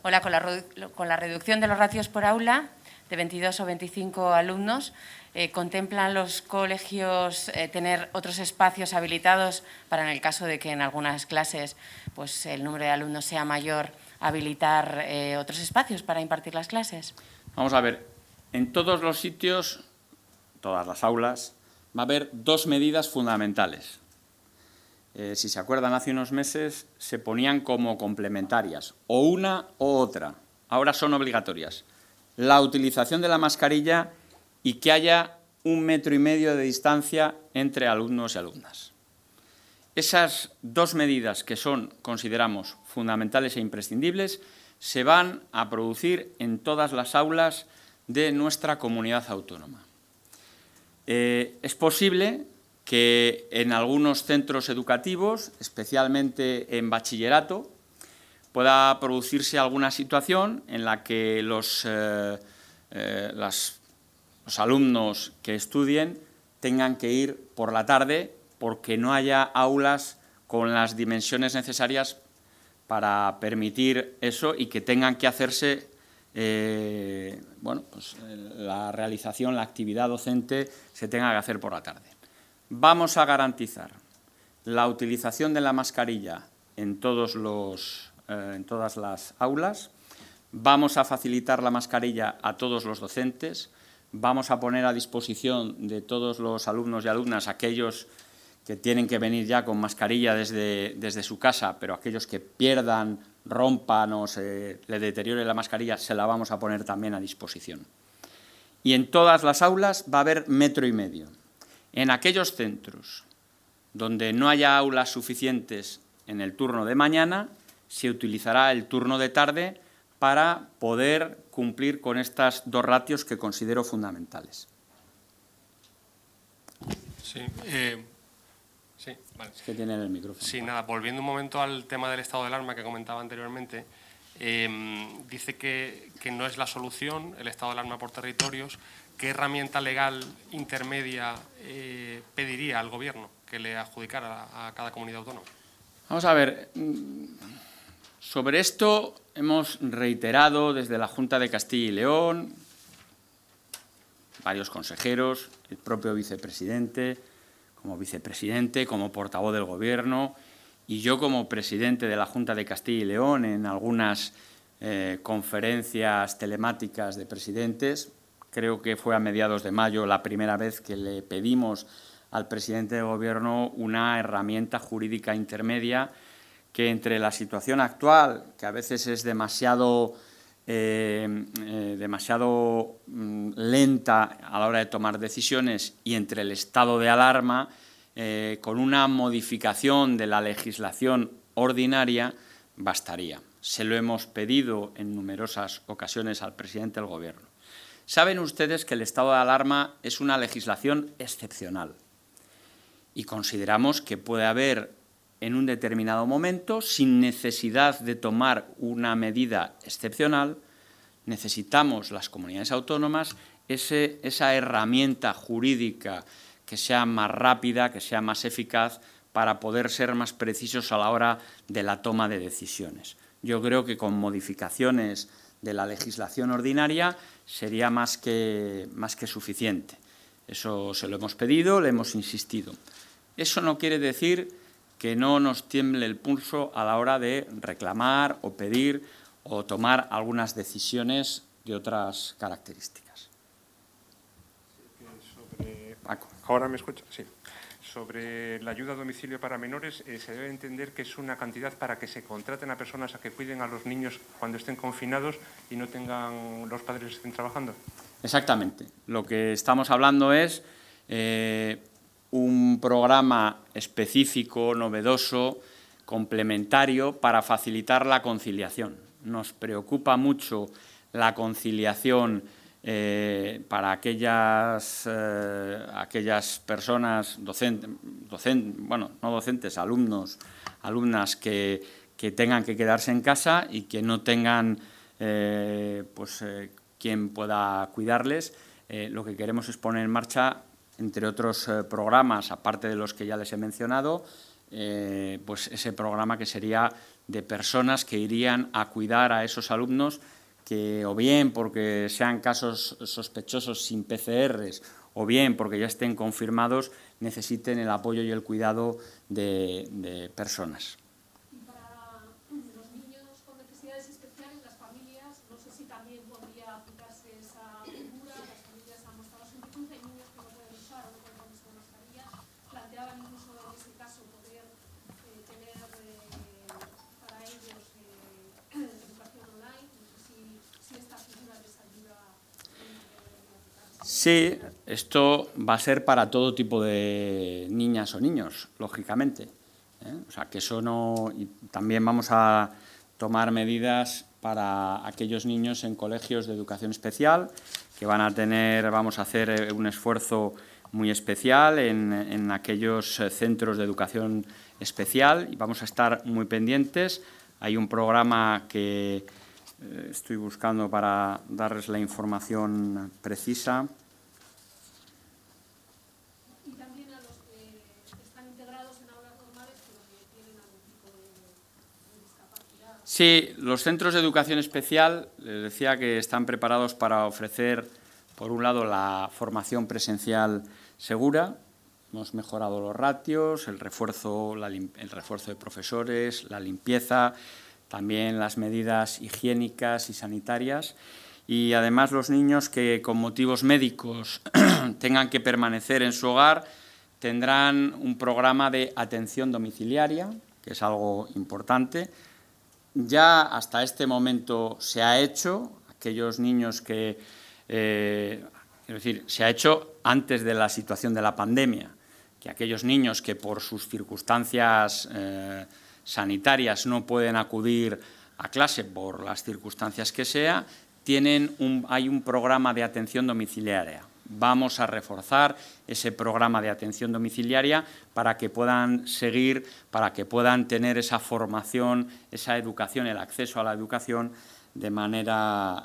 Hola, con la reducción de los ratios por aula, de 22 o 25 alumnos, ¿contemplan los colegios tener otros espacios habilitados para, en el caso de que en algunas clases pues, el número de alumnos sea mayor, habilitar otros espacios para impartir las clases? Vamos a ver, en todos los sitios, todas las aulas, va a haber dos medidas fundamentales. Si se acuerdan, hace unos meses se ponían como complementarias, o una o otra. Ahora son obligatorias. La utilización de la mascarilla y que haya 1,5 metros de distancia entre alumnos y alumnas. Esas dos medidas que son, consideramos, fundamentales e imprescindibles, se van a producir en todas las aulas de nuestra comunidad autónoma. Es posible que en algunos centros educativos, especialmente en bachillerato, pueda producirse alguna situación en la que los alumnos que estudien tengan que ir por la tarde porque no haya aulas con las dimensiones necesarias para permitir eso y que tengan que hacerse la realización, la actividad docente se tenga que hacer por la tarde. Vamos a garantizar la utilización de la mascarilla en todas las aulas, vamos a facilitar la mascarilla a todos los docentes, vamos a poner a disposición de todos los alumnos y alumnas, aquellos que tienen que venir ya con mascarilla desde su casa, pero aquellos que pierdan, rompan o se le deteriore la mascarilla, se la vamos a poner también a disposición. Y en todas las aulas va a haber 1,5 metros. En aquellos centros donde no haya aulas suficientes en el turno de mañana, se utilizará el turno de tarde para poder cumplir con estas dos ratios que considero fundamentales. Sí, vale. Es que tienen el micrófono. Sí, nada, volviendo un momento al tema del estado de alarma que comentaba anteriormente, dice que no es la solución el estado de alarma por territorios. ¿Qué herramienta legal intermedia pediría al Gobierno que le adjudicara a cada comunidad autónoma? Vamos a ver, sobre esto hemos reiterado desde la Junta de Castilla y León, varios consejeros, el propio vicepresidente, como portavoz del Gobierno y yo como presidente de la Junta de Castilla y León en algunas conferencias telemáticas de presidentes. Creo que fue a mediados de mayo la primera vez que le pedimos al presidente del Gobierno una herramienta jurídica intermedia que entre la situación actual, que a veces es demasiado lenta a la hora de tomar decisiones, y entre el estado de alarma, con una modificación de la legislación ordinaria bastaría. Se lo hemos pedido en numerosas ocasiones al presidente del Gobierno. Saben ustedes que el estado de alarma es una legislación excepcional y consideramos que puede haber en un determinado momento, sin necesidad de tomar una medida excepcional, necesitamos las comunidades autónomas esa herramienta jurídica que sea más rápida, que sea más eficaz para poder ser más precisos a la hora de la toma de decisiones. Yo creo que con modificaciones de la legislación ordinaria sería más que suficiente. Eso se lo hemos pedido, le hemos insistido. Eso no quiere decir que no nos tiemble el pulso a la hora de reclamar o pedir o tomar algunas decisiones de otras características. ¿Ahora me escucha? Sí. Sobre la ayuda a domicilio para menores, se debe entender que es una cantidad para que se contraten a personas a que cuiden a los niños cuando estén confinados y no tengan los padres que estén trabajando. Exactamente. Lo que estamos hablando es un programa específico, novedoso, complementario para facilitar la conciliación. Nos preocupa mucho la conciliación para aquellas personas alumnos, alumnas que tengan que quedarse en casa y que no tengan quien pueda cuidarles. Lo que queremos es poner en marcha, entre otros programas, aparte de los que ya les he mencionado, pues ese programa que sería de personas que irían a cuidar a esos alumnos que, o bien porque sean casos sospechosos sin PCRs, o bien porque ya estén confirmados, necesiten el apoyo y el cuidado de personas. Y para los niños con necesidades especiales, las familias, no sé si también podría aplicarse esa figura. Las familias han mostrado su inquietud, hay niños que no pueden usar o no pueden ponerse la mascarilla. Planteaban incluso en ese caso poder tener para ellos educación online. No sé si esta figura les ayuda. Sí, esto va a ser para todo tipo de niñas o niños, lógicamente. O sea, que eso no... Y también vamos a tomar medidas para aquellos niños en colegios de educación especial, que van a tener, vamos a hacer un esfuerzo muy especial en aquellos centros de educación especial y vamos a estar muy pendientes. Hay un programa que estoy buscando para darles la información precisa. Y también a los que están integrados en aulas normales, pero que tienen algún tipo de discapacidad. Sí, los centros de educación especial, les decía que están preparados para ofrecer, por un lado, la formación presencial segura. Hemos mejorado los ratios, el refuerzo de profesores, la limpieza, también las medidas higiénicas y sanitarias. Y además los niños que con motivos médicos tengan que permanecer en su hogar tendrán un programa de atención domiciliaria, que es algo importante. Ya hasta este momento se ha hecho, aquellos niños que, es decir, se ha hecho antes de la situación de la pandemia, que aquellos niños que por sus circunstancias sanitarias no pueden acudir a clase por las circunstancias que sea, hay un programa de atención domiciliaria. Vamos a reforzar ese programa de atención domiciliaria para que puedan seguir, para que puedan tener esa formación, esa educación, el acceso a la educación de manera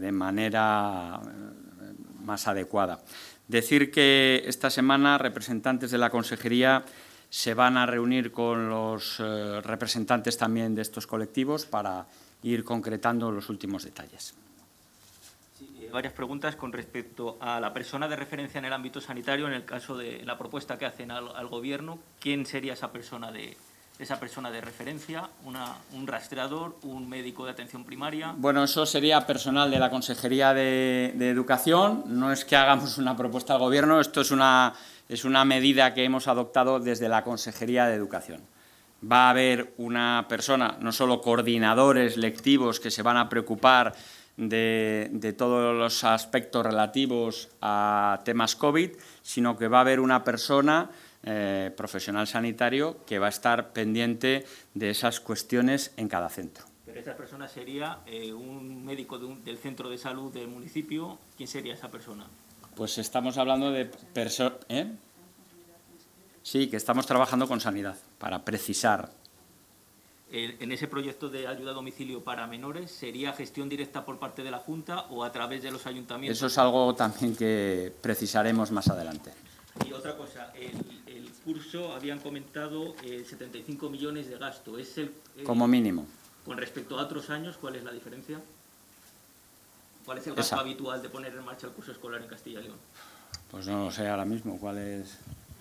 más adecuada. Decir que esta semana representantes de la Consejería se van a reunir con los representantes también de estos colectivos para ir concretando los últimos detalles. Varias preguntas con respecto a la persona de referencia en el ámbito sanitario. En el caso de la propuesta que hacen al Gobierno, ¿quién sería esa persona de referencia? ¿Un rastreador? ¿Un médico de atención primaria? Bueno, eso sería personal de la Consejería de Educación. No es que hagamos una propuesta al Gobierno, esto es una medida que hemos adoptado desde la Consejería de Educación. Va a haber una persona, no solo coordinadores lectivos que se van a preocupar de todos los aspectos relativos a temas COVID, sino que va a haber una persona, profesional sanitario, que va a estar pendiente de esas cuestiones en cada centro. Pero esa persona sería un médico del centro de salud del municipio. ¿Quién sería esa persona? Pues estamos hablando de personas... Sí, que estamos trabajando con sanidad para precisar. En ese proyecto de ayuda a domicilio para menores, ¿sería gestión directa por parte de la Junta o a través de los ayuntamientos? Eso es algo también que precisaremos más adelante. Y otra cosa, el curso habían comentado 75 millones de gasto. ¿Es como mínimo. Con respecto a otros años, ¿cuál es la diferencia? ¿Cuál es el gasto habitual de poner en marcha el curso escolar en Castilla y León? Pues no lo sé ahora mismo cuál es.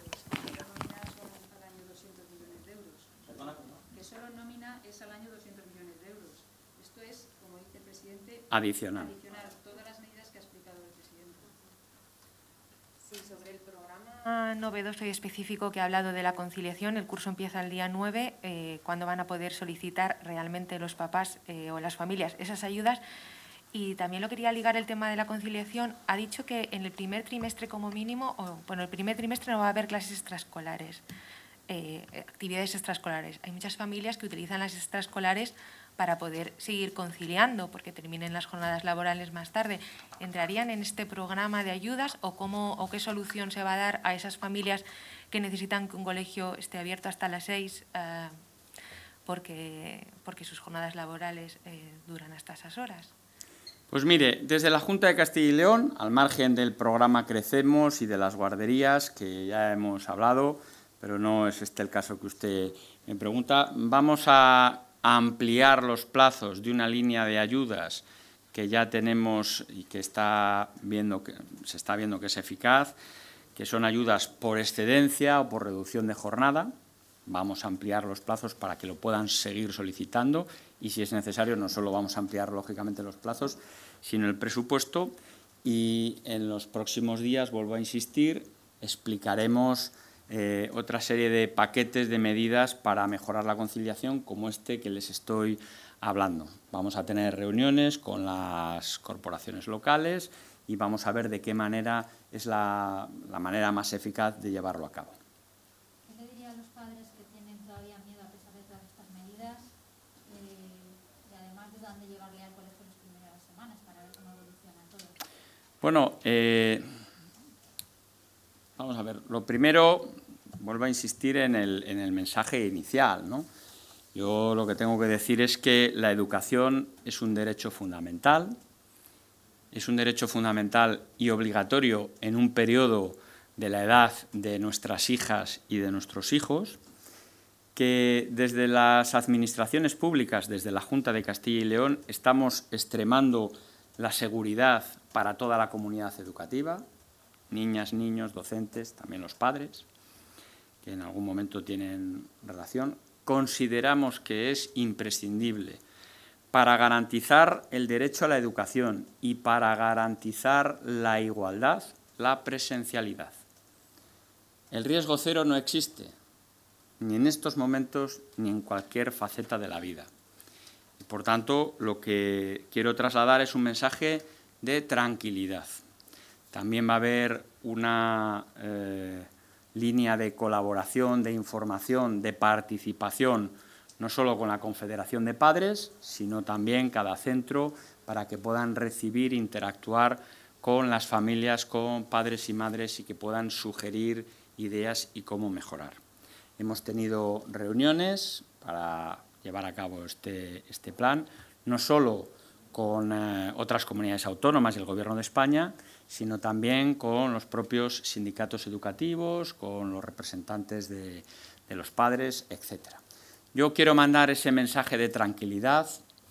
Solo en nómina es al año 200 millones de euros. Esto es, como dice el presidente, adicional. Todas las medidas que ha explicado el presidente. Sí, sobre el programa novedoso y específico que ha hablado de la conciliación, el curso empieza el día 9, cuando van a poder solicitar realmente los papás o las familias esas ayudas. Y también lo quería ligar el tema de la conciliación. Ha dicho que en el primer trimestre como mínimo, el primer trimestre no va a haber clases extraescolares. Actividades extraescolares. Hay muchas familias que utilizan las extraescolares para poder seguir conciliando porque terminen las jornadas laborales más tarde. ¿Entrarían en este programa de ayudas o qué solución se va a dar a esas familias que necesitan que un colegio esté abierto hasta las 6 porque sus jornadas laborales duran hasta esas horas? Pues mire, desde la Junta de Castilla y León, al margen del programa Crecemos y de las guarderías que ya hemos hablado, pero no es este el caso que usted me pregunta. Vamos a ampliar los plazos de una línea de ayudas que ya tenemos y que se está viendo que es eficaz, que son ayudas por excedencia o por reducción de jornada. Vamos a ampliar los plazos para que lo puedan seguir solicitando y, si es necesario, no solo vamos a ampliar, lógicamente, los plazos, sino el presupuesto. Y en los próximos días, vuelvo a insistir, explicaremos otra serie de paquetes de medidas para mejorar la conciliación, como este que les estoy hablando. Vamos a tener reuniones con las corporaciones locales y vamos a ver de qué manera es la manera más eficaz de llevarlo a cabo. ¿Qué le diría a los padres que tienen todavía miedo a pesar de todas estas medidas y además dudan de llevarle al colegio las primeras semanas para ver cómo evoluciona todo? Bueno, vamos a ver. Lo primero, vuelvo a insistir en el mensaje inicial, ¿no? Yo lo que tengo que decir es que la educación es un derecho fundamental. Es un derecho fundamental y obligatorio en un periodo de la edad de nuestras hijas y de nuestros hijos, que desde las administraciones públicas, desde la Junta de Castilla y León, estamos extremando la seguridad para toda la comunidad educativa, niñas, niños, docentes, también los padres, que en algún momento tienen relación. Consideramos que es imprescindible para garantizar el derecho a la educación y para garantizar la igualdad, la presencialidad. El riesgo cero no existe, ni en estos momentos ni en cualquier faceta de la vida. Y por tanto, lo que quiero trasladar es un mensaje de tranquilidad. También va a haber una línea de colaboración, de información, de participación, no solo con la Confederación de Padres, sino también cada centro, para que puedan recibir, interactuar con las familias, con padres y madres, y que puedan sugerir ideas y cómo mejorar. Hemos tenido reuniones para llevar a cabo este plan, no solo con otras comunidades autónomas y el Gobierno de España, sino también con los propios sindicatos educativos, con los representantes de los padres, etcétera. Yo quiero mandar ese mensaje de tranquilidad,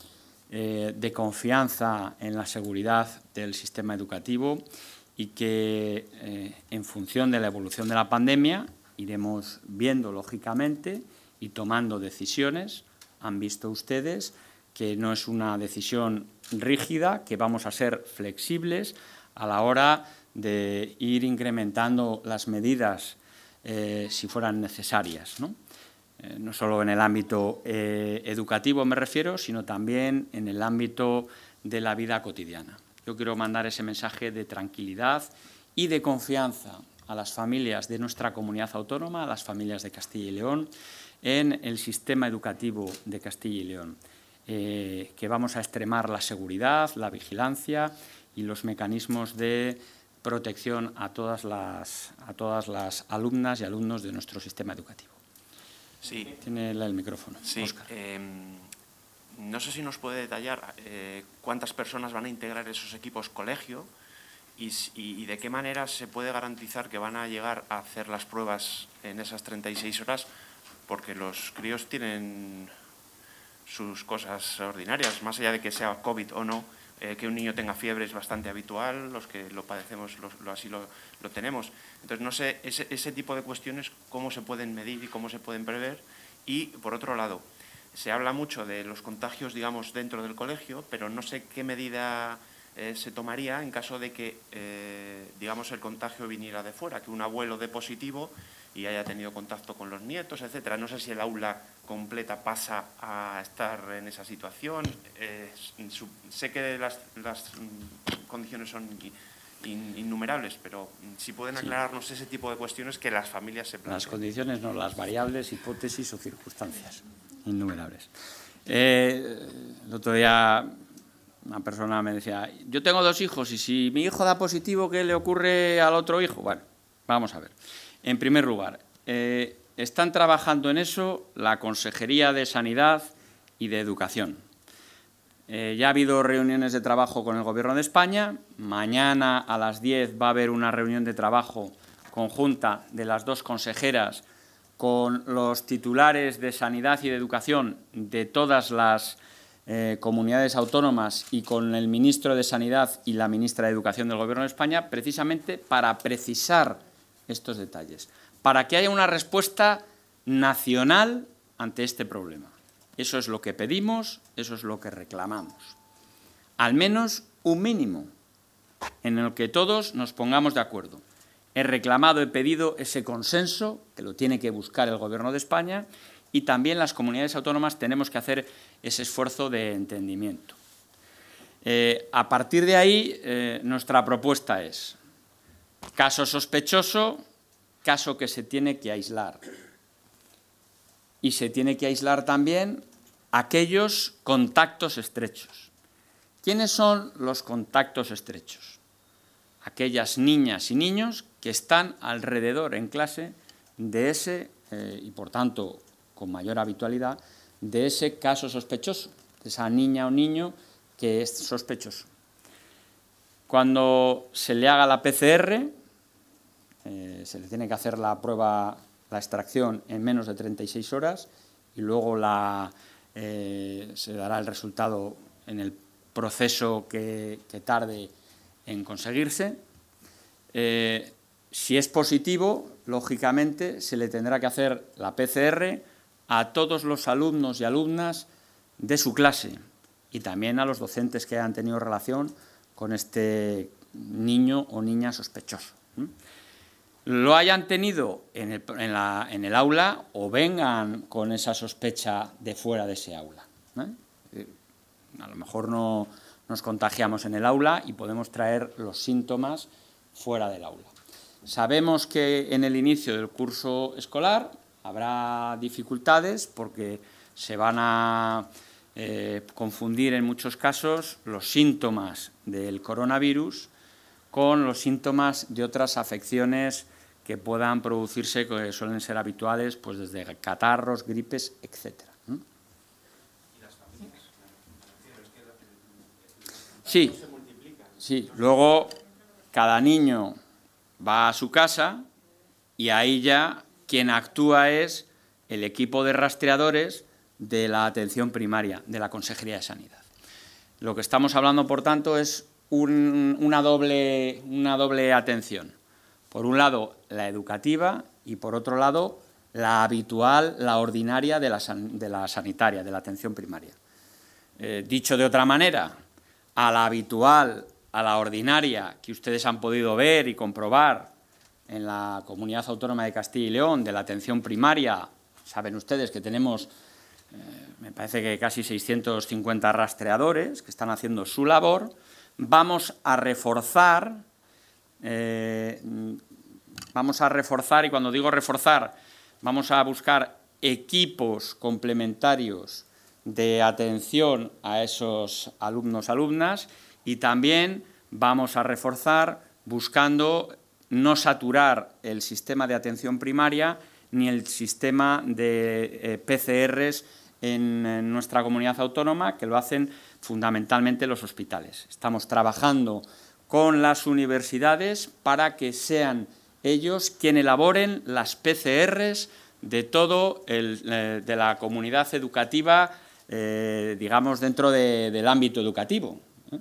de confianza en la seguridad del sistema educativo y que, en función de la evolución de la pandemia, iremos viendo, lógicamente, y tomando decisiones. Han visto ustedes que no es una decisión rígida, que vamos a ser flexibles a la hora de ir incrementando las medidas si fueran necesarias, ¿no? No solo en el ámbito educativo me refiero, sino también en el ámbito de la vida cotidiana. Yo quiero mandar ese mensaje de tranquilidad y de confianza a las familias de nuestra comunidad autónoma, a las familias de Castilla y León, en el sistema educativo de Castilla y León, que vamos a extremar la seguridad, la vigilancia y los mecanismos de protección a todas las alumnas y alumnos de nuestro sistema educativo. Sí. Tiene el micrófono. Sí. Óscar. No sé si nos puede detallar cuántas personas van a integrar esos equipos colegio y de qué manera se puede garantizar que van a llegar a hacer las pruebas en esas 36 horas, porque los críos tienen sus cosas ordinarias, más allá de que sea COVID o no. Que un niño tenga fiebre es bastante habitual, los que lo padecemos así lo tenemos. Entonces, no sé, ese tipo de cuestiones, cómo se pueden medir y cómo se pueden prever. Y, por otro lado, se habla mucho de los contagios, digamos, dentro del colegio, pero no sé qué medida se tomaría en caso de que, digamos, el contagio viniera de fuera, que un abuelo dé positivo y haya tenido contacto con los nietos, etcétera. No sé si el aula completa pasa a estar en esa situación. Sé que las condiciones son innumerables, pero si pueden aclararnos ese tipo de cuestiones que las familias se plantean. Las condiciones no, las variables, hipótesis o circunstancias innumerables. El otro día una persona me decía, yo tengo 2 hijos y si mi hijo da positivo, ¿qué le ocurre al otro hijo? Bueno, vamos a ver. En primer lugar, están trabajando en eso la Consejería de Sanidad y de Educación. Ya ha habido reuniones de trabajo con el Gobierno de España. Mañana a las 10 va a haber una reunión de trabajo conjunta de las 2 consejeras con los titulares de Sanidad y de Educación de todas las comunidades autónomas y con el ministro de Sanidad y la ministra de Educación del Gobierno de España, precisamente para precisar estos detalles, para que haya una respuesta nacional ante este problema. Eso es lo que pedimos, eso es lo que reclamamos. Al menos un mínimo en el que todos nos pongamos de acuerdo. He reclamado, he pedido ese consenso, que lo tiene que buscar el Gobierno de España, y también las comunidades autónomas tenemos que hacer ese esfuerzo de entendimiento. A partir de ahí, nuestra propuesta es caso sospechoso, caso que se tiene que aislar. Y se tiene que aislar también aquellos contactos estrechos. ¿Quiénes son los contactos estrechos? Aquellas niñas y niños que están alrededor en clase de ese, y por tanto con mayor habitualidad, de ese caso sospechoso, de esa niña o niño que es sospechoso. Cuando se le haga la PCR, se le tiene que hacer la prueba, la extracción en menos de 36 horas y luego se dará el resultado en el proceso que tarde en conseguirse. Si es positivo, lógicamente se le tendrá que hacer la PCR a todos los alumnos y alumnas de su clase y también a los docentes que hayan tenido relación con este niño o niña sospechoso. Lo hayan tenido en el aula o vengan con esa sospecha de fuera de ese aula. A lo mejor no nos contagiamos en el aula y podemos traer los síntomas fuera del aula. Sabemos que en el inicio del curso escolar habrá dificultades porque se van a confundir en muchos casos los síntomas del coronavirus con los síntomas de otras afecciones que puedan producirse, que suelen ser habituales, pues desde catarros, gripes, etcétera. Sí, sí. Luego cada niño va a su casa y ahí ya quien actúa es el equipo de rastreadores de la atención primaria, de la Consejería de Sanidad. Lo que estamos hablando, por tanto, es una doble atención. Por un lado, la educativa y, por otro lado, la habitual, la ordinaria de la sanitaria, de la atención primaria. Dicho de otra manera, a la habitual, a la ordinaria, que ustedes han podido ver y comprobar en la Comunidad Autónoma de Castilla y León, de la atención primaria, saben ustedes que tenemos, me parece que casi 650 rastreadores que están haciendo su labor. Vamos a reforzar, y cuando digo reforzar, vamos a buscar equipos complementarios de atención a esos alumnos, alumnas, y también vamos a reforzar buscando no saturar el sistema de atención primaria ni el sistema de PCRs en nuestra comunidad autónoma, que lo hacen fundamentalmente los hospitales. Estamos trabajando con las universidades para que sean ellos quienes elaboren las PCRs de todo de la comunidad educativa, digamos, dentro del ámbito educativo.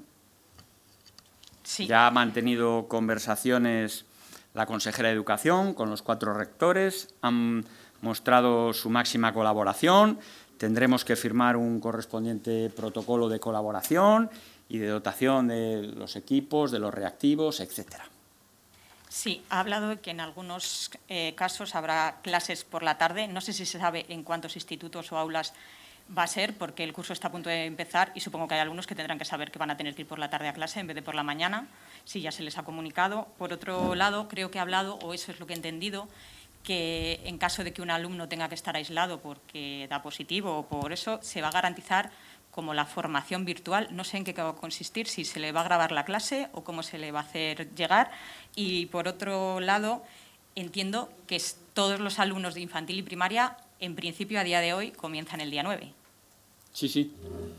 Sí. Ya ha mantenido conversaciones la consejera de Educación con los 4 rectores, han mostrado su máxima colaboración. Tendremos que firmar un correspondiente protocolo de colaboración y de dotación de los equipos, de los reactivos, etcétera. Sí, ha hablado de que en algunos casos habrá clases por la tarde. No sé si se sabe en cuántos institutos o aulas va a ser, porque el curso está a punto de empezar y supongo que hay algunos que tendrán que saber que van a tener que ir por la tarde a clase en vez de por la mañana, si ya se les ha comunicado. Por otro lado, creo que ha hablado, o eso es lo que he entendido, que en caso de que un alumno tenga que estar aislado porque da positivo o por eso, se va a garantizar como la formación virtual. No sé en qué va a consistir, si se le va a grabar la clase o cómo se le va a hacer llegar. Y, por otro lado, entiendo que todos los alumnos de infantil y primaria, en principio, a día de hoy, comienzan el día 9. Sí, sí.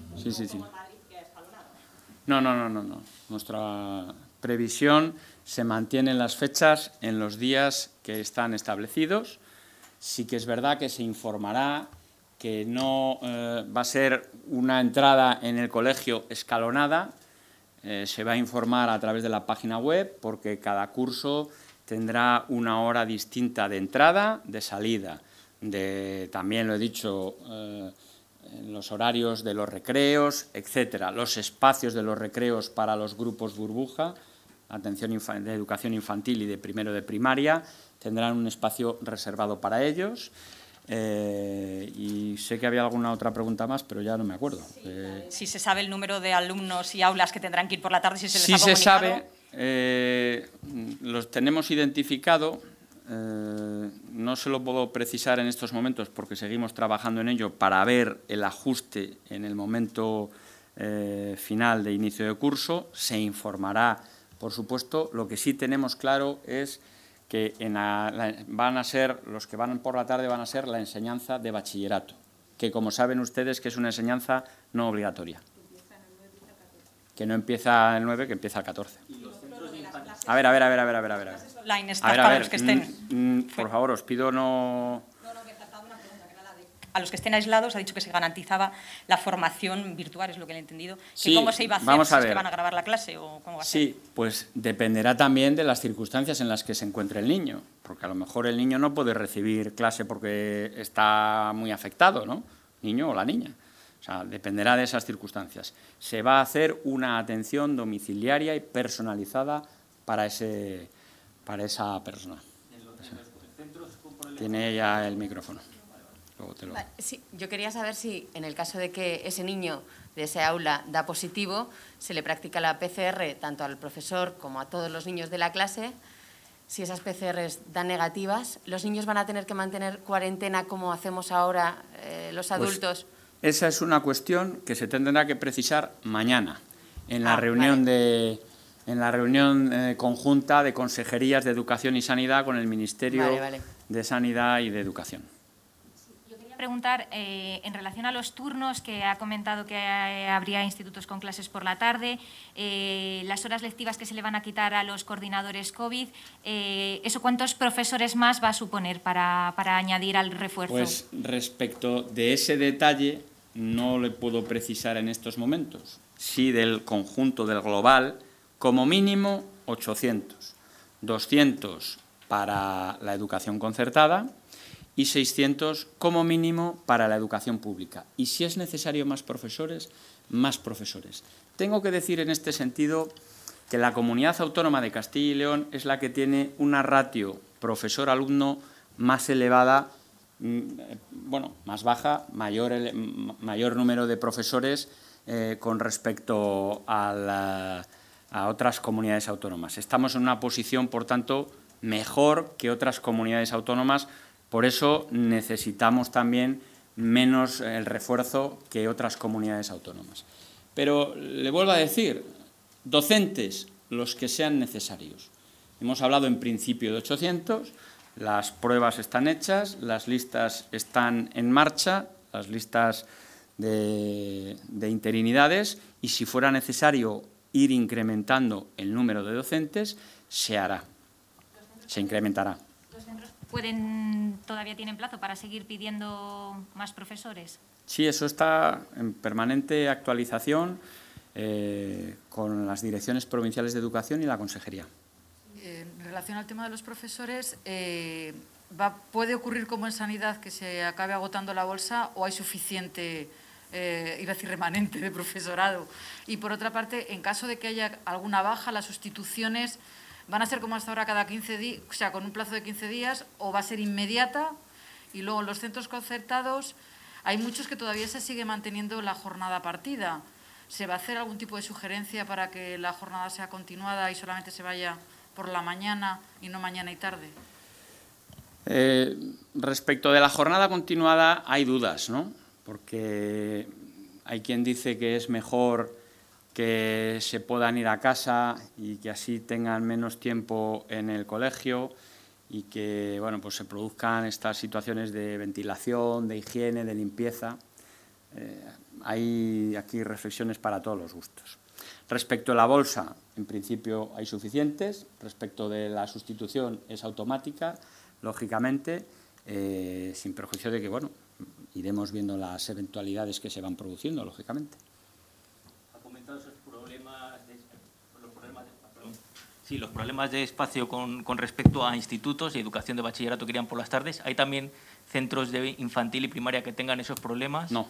No. Nuestra previsión se mantiene en las fechas, en los días que están establecidos. Sí que es verdad que se informará que no va a ser una entrada en el colegio escalonada, se va a informar a través de la página web porque cada curso tendrá una hora distinta de entrada, de salida, también lo he dicho, los horarios de los recreos, etcétera, los espacios de los recreos para los grupos burbuja, atención de educación infantil y de primero de primaria, tendrán un espacio reservado para ellos. Y sé que había alguna otra pregunta más, pero ya no me acuerdo. Si se sabe el número de alumnos y aulas que tendrán que ir por la tarde, si se les sí ha comunicado. Se sabe, los tenemos identificado. No se lo puedo precisar en estos momentos porque seguimos trabajando en ello para ver el ajuste en el momento final de inicio de curso. Se informará, por supuesto. Lo que sí tenemos claro es que van a ser, los que van por la tarde van a ser la enseñanza de bachillerato, que como saben ustedes que es una enseñanza no obligatoria. Que no empieza el 9, que empieza el 14. A ver. Los que estén. Por favor, os pido no... A los que estén aislados ha dicho que se garantizaba la formación virtual, es lo que le he entendido. Sí, ¿Cómo se iba a hacer? vamos a ¿Es ver. que van a grabar la clase o cómo va a ser? Sí, pues dependerá también de las circunstancias en las que se encuentre el niño, porque a lo mejor el niño no puede recibir clase porque está muy afectado, ¿no? Niño o la niña. O sea, dependerá de esas circunstancias. Se va a hacer una atención domiciliaria y personalizada para esa persona. Tiene ya el micrófono. Sí, yo quería saber si en el caso de que ese niño de ese aula da positivo, se le practica la PCR tanto al profesor como a todos los niños de la clase. Si esas PCRs dan negativas, ¿los niños van a tener que mantener cuarentena como hacemos ahora los adultos? Pues esa es una cuestión que se tendrá que precisar mañana en la reunión conjunta de consejerías de Educación y Sanidad con el Ministerio de Sanidad y de Educación. Preguntar en relación a los turnos, que ha comentado que habría institutos con clases por la tarde, las horas lectivas que se le van a quitar a los coordinadores COVID, ¿eso cuántos profesores más va a suponer para añadir al refuerzo? Pues respecto de ese detalle no le puedo precisar en estos momentos. Sí, del conjunto del global, como mínimo 800, 200 para la educación concertada y 600 como mínimo para la educación pública. Y si es necesario más profesores, más profesores. Tengo que decir en este sentido que la Comunidad Autónoma de Castilla y León es la que tiene una ratio profesor-alumno más elevada, bueno, más baja, mayor número de profesores con respecto a otras comunidades autónomas. Estamos en una posición, por tanto, mejor que otras comunidades autónomas. Por eso necesitamos también menos el refuerzo que otras comunidades autónomas. Pero le vuelvo a decir, docentes, los que sean necesarios. Hemos hablado en principio de 800, las pruebas están hechas, las listas están en marcha, las listas de interinidades, y si fuera necesario ir incrementando el número de docentes, se hará, se incrementará. ¿Todavía tienen plazo para seguir pidiendo más profesores? Sí, eso está en permanente actualización con las direcciones provinciales de educación y la consejería. En relación al tema de los profesores, ¿puede ocurrir como en sanidad que se acabe agotando la bolsa o hay suficiente, iba a decir remanente de profesorado? Y por otra parte, en caso de que haya alguna baja, las sustituciones ¿van a ser como hasta ahora cada 15 días, o sea, con un plazo de 15 días, o va a ser inmediata? Y luego en los centros concertados hay muchos que todavía se sigue manteniendo la jornada partida. ¿Se va a hacer algún tipo de sugerencia para que la jornada sea continuada y solamente se vaya por la mañana y no mañana y tarde? Respecto de la jornada continuada hay dudas, ¿no? Porque hay quien dice que es mejor que se puedan ir a casa y que así tengan menos tiempo en el colegio y que bueno, pues se produzcan estas situaciones de ventilación, de higiene, de limpieza. Hay aquí reflexiones para todos los gustos. Respecto a la bolsa, en principio hay suficientes. Respecto de la sustitución, es automática, lógicamente, sin perjuicio de que, bueno, iremos viendo las eventualidades que se van produciendo, lógicamente. Ha comentado esos problemas los problemas de espacio con respecto a institutos y educación de bachillerato que irían por las tardes. ¿Hay también centros de infantil y primaria que tengan esos problemas? No.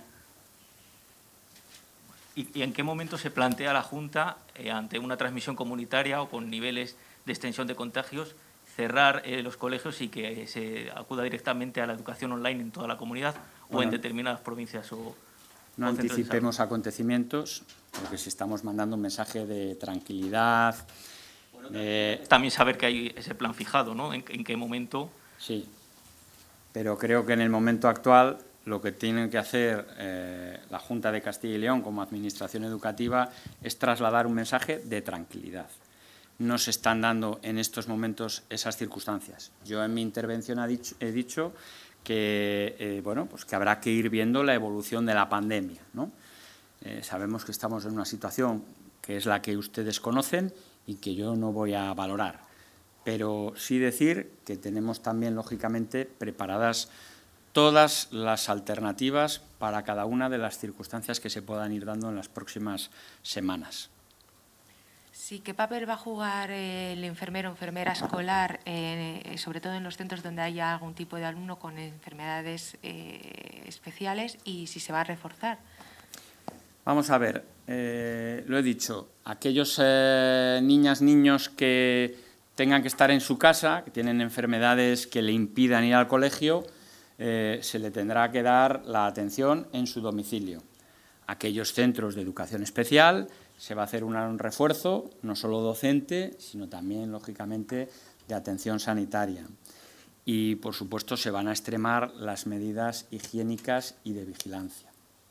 ¿Y en qué momento se plantea la Junta, ante una transmisión comunitaria o con niveles de extensión de contagios, cerrar los colegios y que se acuda directamente a la educación online en toda la comunidad o en determinadas provincias? No anticipemos acontecimientos, porque si estamos mandando un mensaje de tranquilidad. También saber que hay ese plan fijado, ¿no? ¿En qué momento? Sí, pero creo que en el momento actual lo que tiene que hacer la Junta de Castilla y León como Administración Educativa es trasladar un mensaje de tranquilidad. No se están dando en estos momentos esas circunstancias. Yo en mi intervención he dicho que, bueno, pues que habrá que ir viendo la evolución de la pandemia, ¿no? Sabemos que estamos en una situación que es la que ustedes conocen y que yo no voy a valorar, pero sí decir que tenemos también, lógicamente, preparadas todas las alternativas para cada una de las circunstancias que se puedan ir dando en las próximas semanas. Sí, ¿qué papel va a jugar el enfermero o enfermera escolar, sobre todo en los centros donde haya algún tipo de alumno con enfermedades especiales, y si se va a reforzar? Vamos a ver, lo he dicho, aquellos niños que tengan que estar en su casa, que tienen enfermedades que le impidan ir al colegio, se le tendrá que dar la atención en su domicilio. Aquellos centros de educación especial se va a hacer un refuerzo, no solo docente, sino también, lógicamente, de atención sanitaria. Y, por supuesto, se van a extremar las medidas higiénicas y de vigilancia.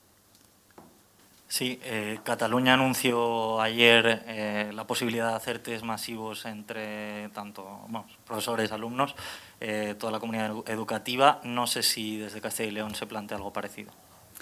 Sí, Cataluña anunció ayer la posibilidad de hacer test masivos entre tanto profesores, alumnos, toda la comunidad educativa. No sé si desde Castilla y León se plantea algo parecido.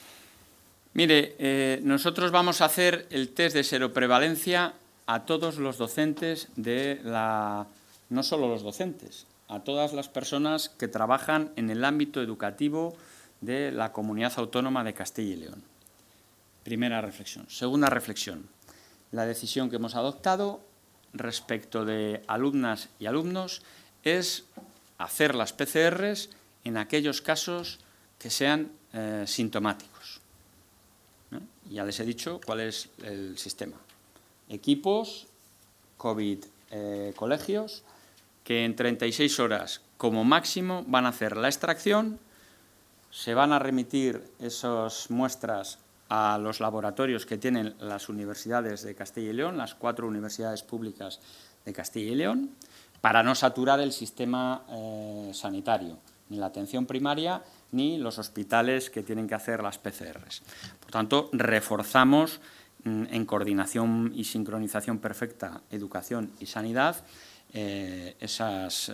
Mire, nosotros vamos a hacer el test de seroprevalencia a todos los docentes no solo los docentes, a todas las personas que trabajan en el ámbito educativo de la Comunidad Autónoma de Castilla y León. Primera reflexión. Segunda reflexión. La decisión que hemos adoptado respecto de alumnas y alumnos es hacer las PCRs en aquellos casos que sean sintomáticos. Ya les he dicho cuál es el sistema. Equipos, COVID, colegios, que en 36 horas como máximo van a hacer la extracción, se van a remitir esas muestras a los laboratorios que tienen las universidades de Castilla y León, las 4 universidades públicas de Castilla y León, para no saturar el sistema sanitario, ni la atención primaria, ni los hospitales que tienen que hacer las PCRs. Por tanto, reforzamos en coordinación y sincronización perfecta educación y sanidad esas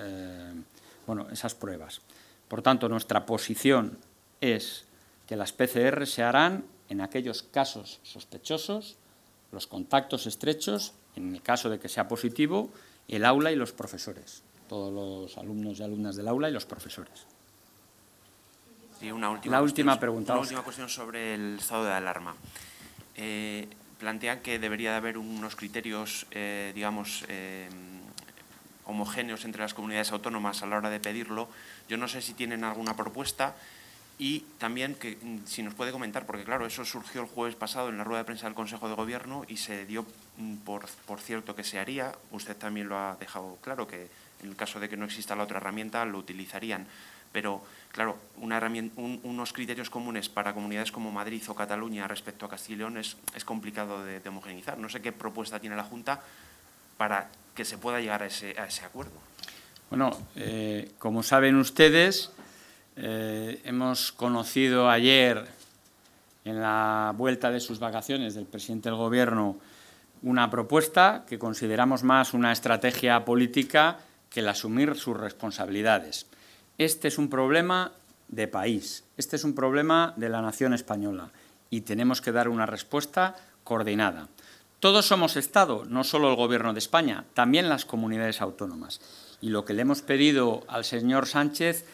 pruebas. Por tanto, nuestra posición es que las PCR se harán en aquellos casos sospechosos, los contactos estrechos, en el caso de que sea positivo, el aula y los profesores, todos los alumnos y alumnas del aula y los profesores. Sí, una última cuestión sobre el estado de alarma. Plantean que debería de haber unos criterios, homogéneos entre las comunidades autónomas a la hora de pedirlo. Yo no sé si tienen alguna propuesta. Y también que si nos puede comentar, porque claro, eso surgió el jueves pasado en la rueda de prensa del Consejo de Gobierno y se dio por cierto que se haría. Usted también lo ha dejado claro, que en el caso de que no exista la otra herramienta lo utilizarían. Pero claro, unos criterios comunes para comunidades como Madrid o Cataluña respecto a Castilla y León es complicado de homogeneizar. No sé qué propuesta tiene la Junta para que se pueda llegar a ese acuerdo. Bueno, como saben ustedes, hemos conocido ayer, en la vuelta de sus vacaciones del presidente del Gobierno, una propuesta que consideramos más una estrategia política que el asumir sus responsabilidades. Este es un problema de país, este es un problema de la nación española y tenemos que dar una respuesta coordinada. Todos somos Estado, no solo el Gobierno de España, también las comunidades autónomas. Y lo que le hemos pedido al señor Sánchez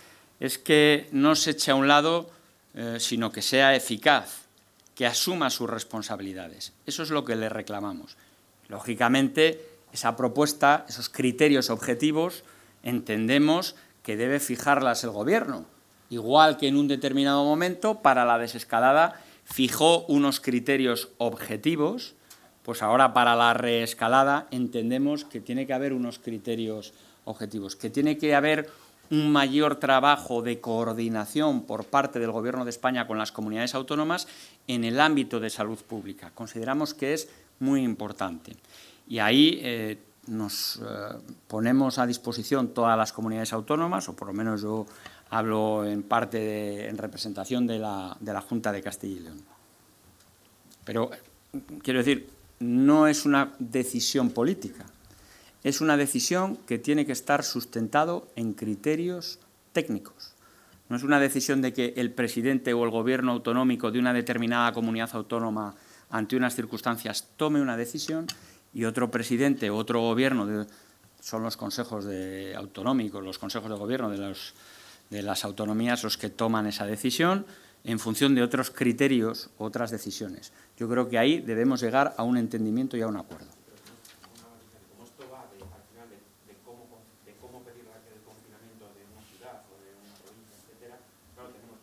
es que no se eche a un lado, sino que sea eficaz, que asuma sus responsabilidades. Eso es lo que le reclamamos. Lógicamente, esa propuesta, esos criterios objetivos, entendemos que debe fijarlas el Gobierno. Igual que en un determinado momento, para la desescalada, fijó unos criterios objetivos, pues ahora para la reescalada entendemos que tiene que haber unos criterios objetivos, que tiene que haber un mayor trabajo de coordinación por parte del Gobierno de España con las comunidades autónomas en el ámbito de salud pública. Consideramos que es muy importante. Y ahí nos ponemos a disposición todas las comunidades autónomas, o por lo menos yo hablo en parte en representación de la Junta de Castilla y León. Pero, quiero decir, no es una decisión política, es una decisión que tiene que estar sustentado en criterios técnicos. No es una decisión de que el presidente o el Gobierno autonómico de una determinada comunidad autónoma, ante unas circunstancias, tome una decisión y otro presidente o otro Gobierno, son los consejos autonómicos, los consejos de Gobierno de las autonomías los que toman esa decisión en función de otros criterios, otras decisiones. Yo creo que ahí debemos llegar a un entendimiento y a un acuerdo. Como esto va al final de cómo pedir el confinamiento de una ciudad o de una provincia, etcétera, claro, tenemos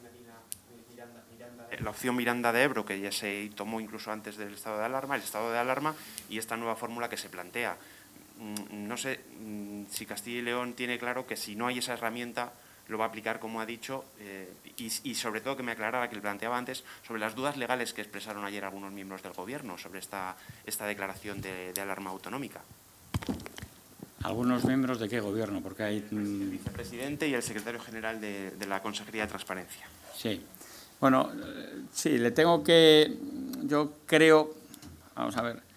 la opción Miranda de Ebro, que ya se tomó incluso antes del estado de alarma, el estado de alarma y esta nueva fórmula que se plantea. No sé si Castilla y León tiene claro que si no hay esa herramienta lo va a aplicar como ha dicho y sobre todo que me aclarara que le planteaba antes sobre las dudas legales que expresaron ayer algunos miembros del Gobierno sobre esta declaración de alarma autonómica. ¿Algunos miembros de qué Gobierno? Porque hay el vicepresidente y el secretario general de la Consejería de Transparencia. Sí. Bueno, sí, le tengo que... Yo creo... Vamos a ver...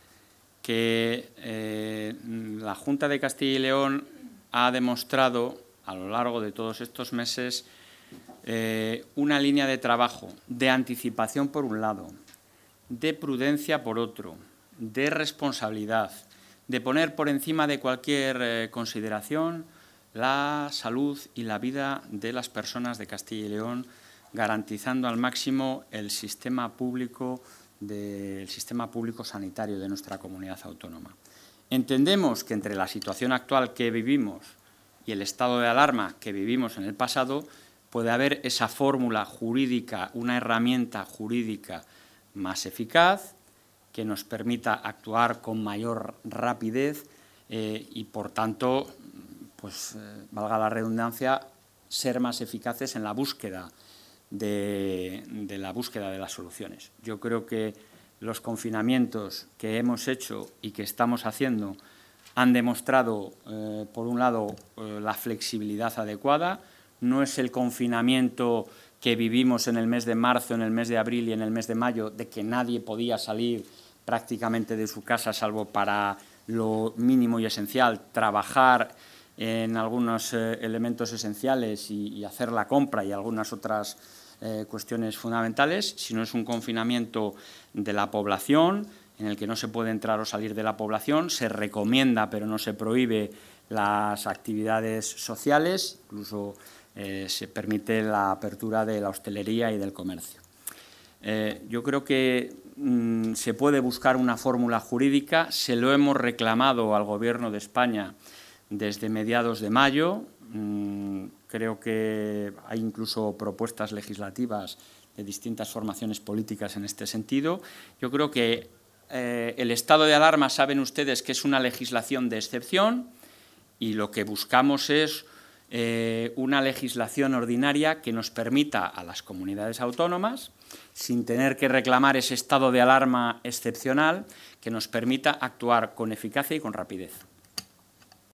que la Junta de Castilla y León ha demostrado a lo largo de todos estos meses una línea de trabajo, de anticipación por un lado, de prudencia por otro, de responsabilidad, de poner por encima de cualquier consideración la salud y la vida de las personas de Castilla y León, garantizando al máximo el sistema público sanitario de nuestra comunidad autónoma. Entendemos que entre la situación actual que vivimos y el estado de alarma que vivimos en el pasado, puede haber esa fórmula jurídica, una herramienta jurídica más eficaz que nos permita actuar con mayor rapidez y, por tanto, pues, valga la redundancia, ser más eficaces en la búsqueda de las soluciones. Yo creo que los confinamientos que hemos hecho y que estamos haciendo han demostrado, por un lado, la flexibilidad adecuada. No es el confinamiento que vivimos en el mes de marzo, en el mes de abril y en el mes de mayo, de que nadie podía salir prácticamente de su casa, salvo para lo mínimo y esencial, trabajar en algunos elementos esenciales y hacer la compra y algunas otras cuestiones fundamentales, sino es un confinamiento de la población, en el que no se puede entrar o salir de la población, se recomienda pero no se prohíbe las actividades sociales, incluso se permite la apertura de la hostelería y del comercio. Yo creo que se puede buscar una fórmula jurídica, se lo hemos reclamado al Gobierno de España desde mediados de mayo, creo que hay incluso propuestas legislativas de distintas formaciones políticas en este sentido. Yo creo que el estado de alarma, saben ustedes que es una legislación de excepción y lo que buscamos es una legislación ordinaria que nos permita a las comunidades autónomas, sin tener que reclamar ese estado de alarma excepcional, que nos permita actuar con eficacia y con rapidez.